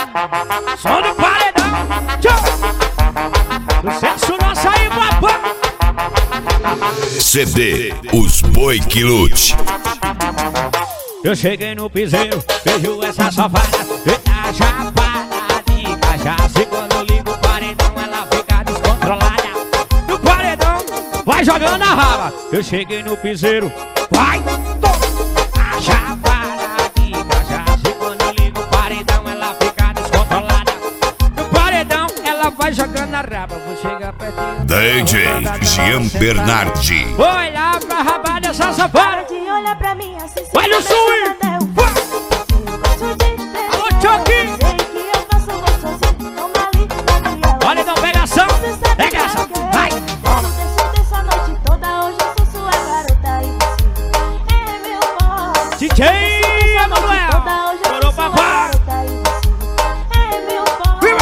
Som do paredão. Tchau. O sexo nosso aí, papai. CD Os Boi que Lute. Eu cheguei no piseiro, vejo essa safada, eita chapada de cachaça. E quando eu ligo o paredão, ela fica descontrolada. No paredão, vai jogando a raba. Eu cheguei no piseiro, vai, a chapada de cachaça. E quando eu ligo o paredão, ela fica descontrolada. No paredão, ela vai jogando a raba. Vou chegar pertinho. DJ Jean Bernardi. Vou olhar pra raba dessa safada. Olha pra mim assim. Olha o swing! Alô, Chucky! Olha, então, pegação! Pegação! Vai! Essa noite toda hoje eu sou sua garota e você é meu forró. DJ Emanuel! Chorou, papai! É meu forró.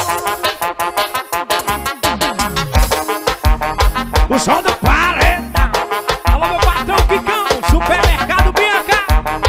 O som do paredão! Alô, meu patrão Kikão! Supermercado Bianca!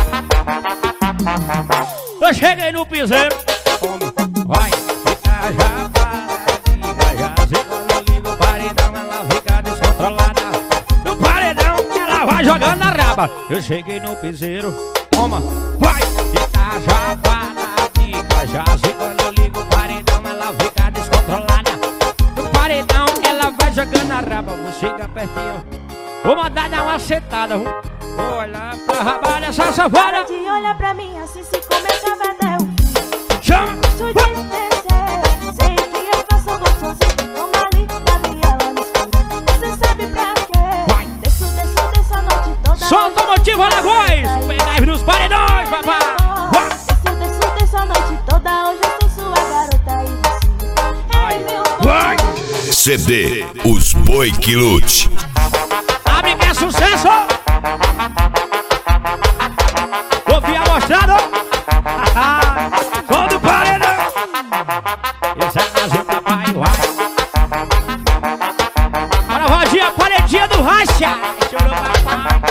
Eu cheguei no piseiro. Vai! Fica já para, já. Quando eu ligo o paredão, ela fica descontrolada. No paredão, ela vai jogando a raba. Eu cheguei no piseiro. Toma! Vai! Fica já para, já. Quando eu ligo o paredão, ela fica descontrolada. No paredão, ela vai jogando a raba. Vou chegar pertinho. Vou mandar dar uma sentada. Vou olhar pra raba dessa safada. Olha pra mim assim se começa a vedel. Chama! Gosto de descer, sei que eu faço gostosinho. Toma ali, Gabriela no escuro. Você sabe pra quê? Vai! Desço a noite toda. Som automotivo Alagoas! Pendrive nos paredões, papai! Vai! Desço a noite toda, hoje eu sou sua garota e você é meu Vai! CD Os Boi que Lute. Abre que é sucesso! Ouvi a mostrada! Som do paredão! Esse é mais um papai, vai! Bora, Rodinha, paredinha do racha! Chorou, papai!